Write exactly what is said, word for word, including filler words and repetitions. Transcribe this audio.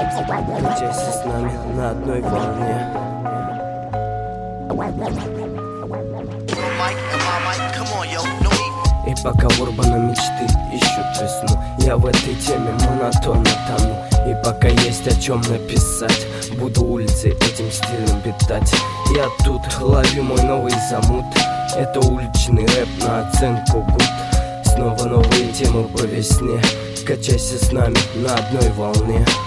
Качайся с нами на одной волне. И пока в урбана мечты ищут весну, я в этой теме монотонно тону. И пока есть о чем написать, буду улицы этим стилем питать. Я тут ловлю мой новый замут. Это уличный рэп на оценку гуд. Снова новые темы по весне. Качайся с нами на одной волне.